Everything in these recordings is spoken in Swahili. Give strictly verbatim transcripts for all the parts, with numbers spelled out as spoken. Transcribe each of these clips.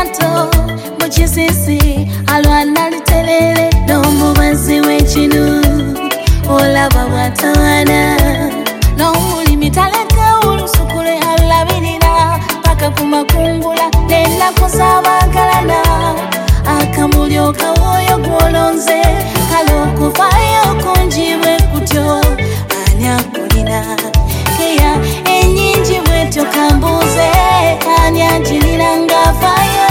lyato mukisisi alwana litelele n'omubazi w'ekinu olaba bwatawana n'omulimi taleka olusukule alabirira paka ku makungula n'ennaku z'abaagalana akamulyo kawoyo gw'olonze kale okufaayo kunjibwe kutyo ani akulina keya ennyingi bwetyo kambuuze ani agirira ng'afaayo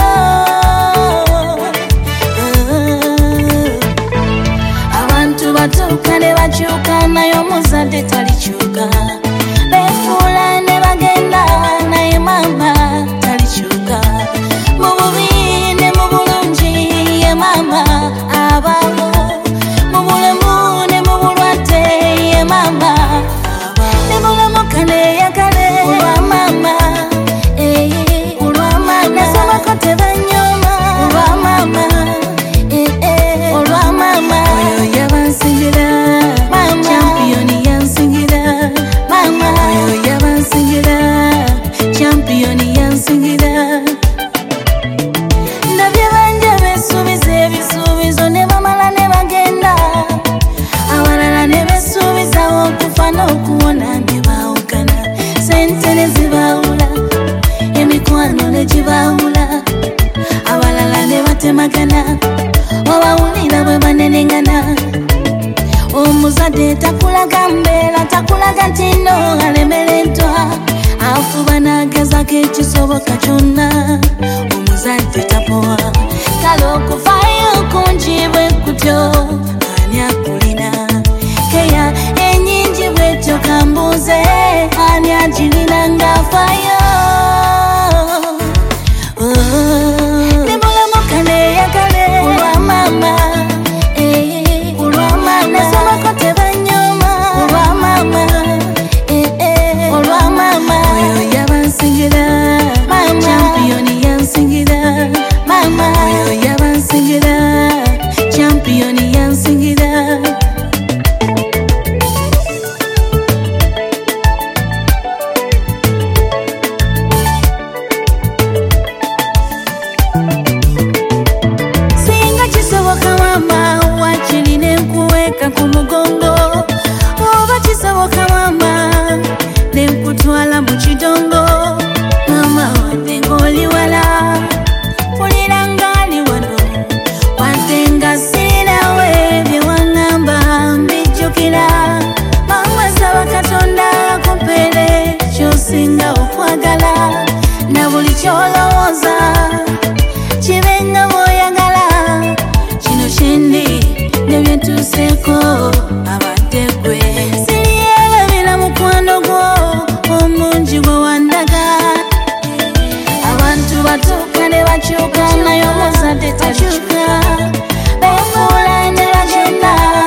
abantu batuuka ne bakyuka naye omuzadde talikyuka beefuula ne bagenda naye maama talikyuka mu bubi ne mu bulungi ye maama abaawo mu bulemu ne mu bulwadde ye maama ne bulamuka neeyagale olwa maama olwa maama nasomako tebanyoma olwa maama olwa maama oyo yabansingira champiyoni yansingira maama oyo yabansingira champiyoni yansingira ndabye banja besuubiza ebisuubizo ne bamala ne bagenda abalala ne besuubizawo okufa n'okuwona ne baawukana sente ne zibaawula emikwano ne gibaawula abalala ne batemagana wabawulira bwe banenengana omuzadde takulaga mbeera takulaga nti no alemereddwa afuba n'agezako ekisoboka kyonna omuzadde tapowa kale okufaayo kunjibwe kutyo ani akulina keya ennyingi bwetyo kambuuze ani agirina ng'afaayo ne bulamuka neeyagale olwa maama olwa maama nasomako tebanyoma olwa maama olwa maama oyo yabansingira champiyoni yansingira maama oyo yabansingira champiyoni yansingira singa kisoboka maama wakirina enkuweeka ku mugongo oba kisoboka maama nenkutwala mu kidongo maama wadde ng'oli wala mpulira ng'ali wano wadde nga sirinawe bye waŋŋamba mbijjukira maama saba katonda akumpeere ky'osinga okwagala na buli ky'olowooza kibe nga bw'oyagala kino kyendi ne bye ntuuseeko abadde gwe siriyelabira mukwano gwo omungi gwe wandaga abantu batuuka ne bakyuka naye omuzadde takyuka beefuula ne bagenda